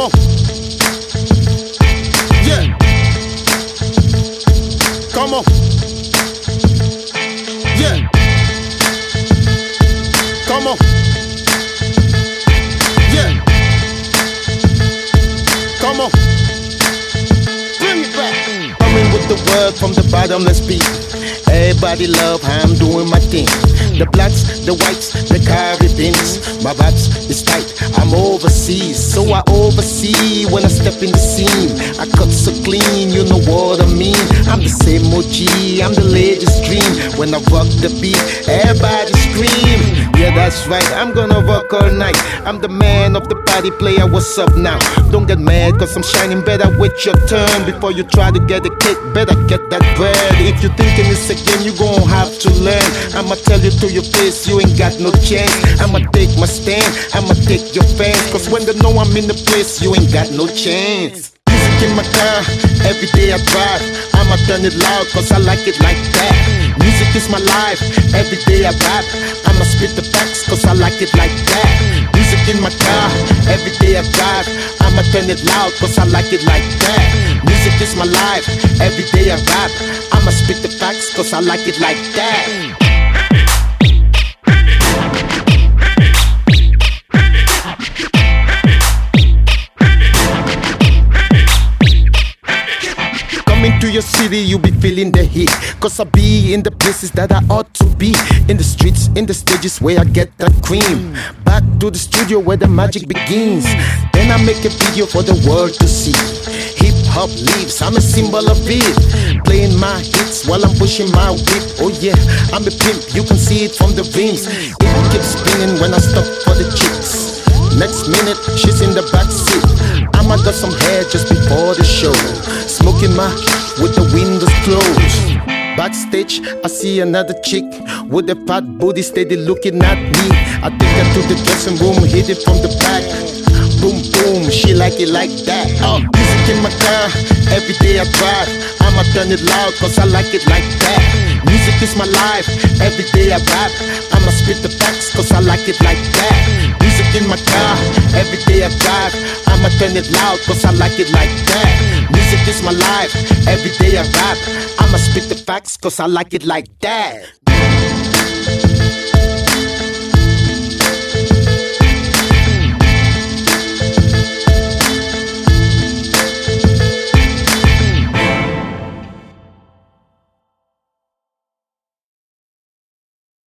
on. Yeah. Come on. Yeah. Come on. Yeah. Come on. Bring it back. Coming with the word from the bottomless beat. Everybody love how I'm doing my thing. The blacks, the whites, the Caribbeans. My vibes is tight, I'm overseas. So I oversee when I step in the scene. I cut so clean, you know what I mean. I'm the same OG, I'm the latest dream. When I rock the beat, everybody scream. Yeah, that's right, I'm gonna rock all night. I'm the man of the party, player, what's up now? Don't get mad, cause I'm shining better with your turn. Before you try to get a kick, better get that bread. If you're thinking it's a game, you gon' have to learn. I'ma tell you to your face, you ain't got no chance. I'ma take my stand, I'ma take your fans. Cause when they know I'm in the place, you ain't got no chance. Music in my car, every day I drive. I'ma turn it loud, cause I like it like that. Music is my life, every day I rap. I'ma spit the facts, cause I like it like that. Music in my car, every day I drive. I'ma turn it loud, cause I like it like that. Music is my life, every day I rap. I'ma spit the facts, cause I like it like that. To your city, you be feeling the heat. Cause I be in the places that I ought to be. In the streets, in the stages where I get that cream. Back to the studio where the magic begins. Then I make a video for the world to see. Hip hop lives, I'm a symbol of it. Playing my hits while I'm pushing my whip. Oh yeah, I'm a pimp, you can see it from the rims. It keeps spinning when I stop for the chicks. Next minute, she's in the back seat. I'ma got some hair just before the show. Smoking my with the windows closed. Backstage, I see another chick with a fat booty steady looking at me. I take her to the dressing room, hit it from the back. Boom, boom, she like it like that. Music in my car, every day I drive. I'ma turn it loud, cause I like it like that. Music is my life, every day I rap. I'ma spit the facts, cause I like it like that. Music in my car, every day I drive. I'ma turn it loud, cause I like it like that. Music is my life, every day I rap. I'ma spit the facts, cause I like it like that.